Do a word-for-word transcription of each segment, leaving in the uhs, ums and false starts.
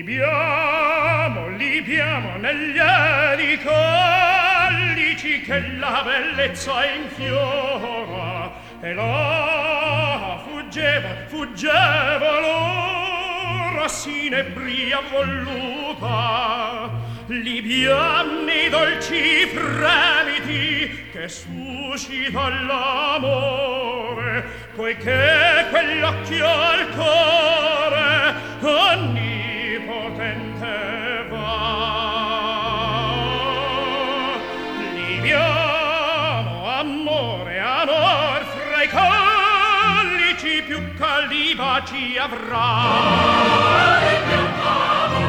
Libiamo, libiamo negli aeri collici che la bellezza infiora, e là fuggeva, fuggeva l'ora sinebria voluta. Libiami dolci fremiti che suscita l'amore, poiché quell'occhio al cuore onnipotente va. Libiamo, amore, amor, fra i collici più caldi baci avrà. Libiamo,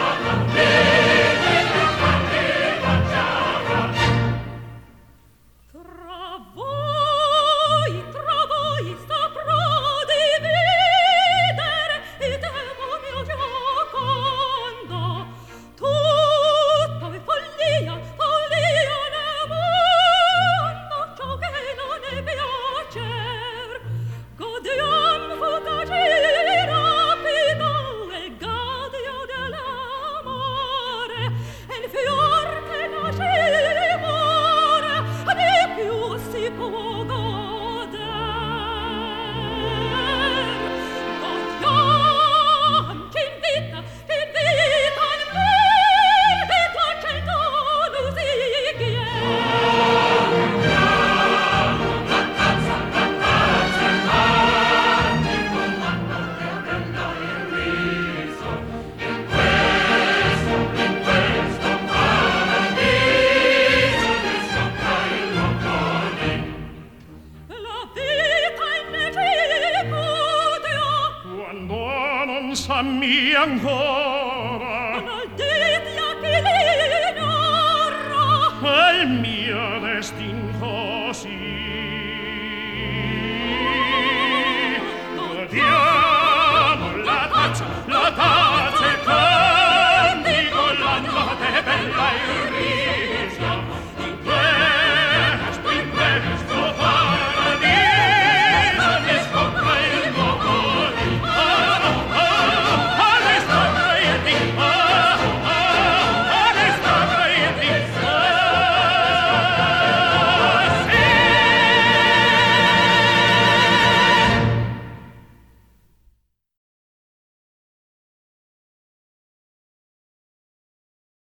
mi ancora non dite a chi l'ignora al mio